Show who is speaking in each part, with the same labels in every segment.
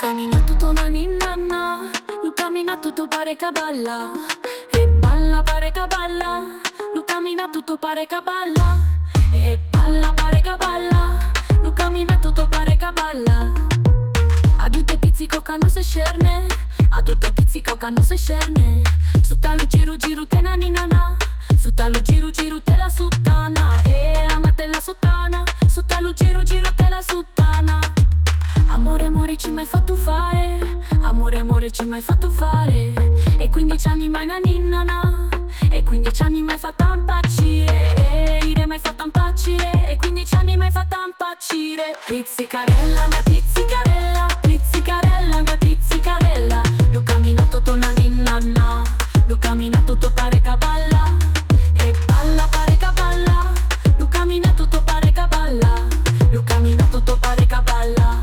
Speaker 1: cammina tutto na ninna na, lu cammina tutto pare che balla. E balla pare che balla, lu cammina tutto pare che balla. E balla pare che balla, lu cammina tutto pare che balla. A tutte pizzico che non si scerne, a tutte pizzico che non si scerne. Suttalo giro giro te na ninna na, suttalo giro giro te la suttana. E amate la suttana, suttalo giro giro te la suttana. Amore amore ci m'hai fatto fare, amore amore ci m'hai fatto fare. E 15 anni mai na ninna na, e 15 anni m'hai fatto impazzire. E ire m'hai fatto impazzire, e 15 anni m'hai fatto impazzire. Pizzicarella, mia pizzicarella, pizzicarella, mia pizzicarella. L'ho camminato tutto na ninna na, l'ho camminato tutto pare che balla. E balla pare che balla, l'ho camminato tutto pare che balla. L'ho camminato tutto pare che balla.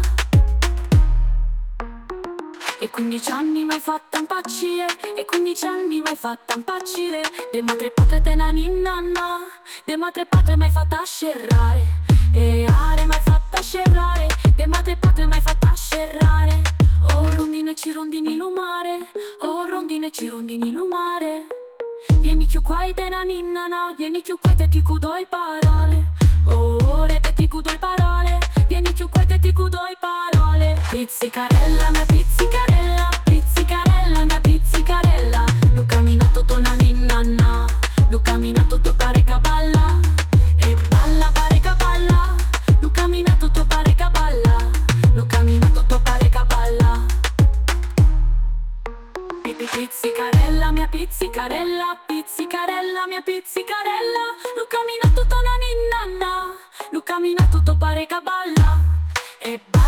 Speaker 1: E 15 anni m'hai fatta impazzire, e 15 anni m'hai fatta impazzire. De madre patria te na ninna na, de madre patria m'hai fatta scerrare. E are m'hai fatta scerrare, de madre patria m'hai fatta scerrare. Oh rondine ci rondini lumare, oh rondine ci rondini lumare. Vieni più qua te na ninna na, vieni più qua te ti cudo i parole. Oh ore te ti cudo i parole, vieni più qua te ti cudo i parole. Pizzicarella, mia pizzicarella, pizzicarella, mia pizzicarella. L'ho camminato tutto na ninna na, l'ho camminato tutto pare che balla. E balla pare che balla, l'ho camminato tutto pare che balla. L'ho camminato tutto pare che balla. Pizzicarella, mia pizzicarella, pizzicarella, mia pizzicarella. L'ho camminato tutto na ninna na, l'ho camminato tutto pare che balla. E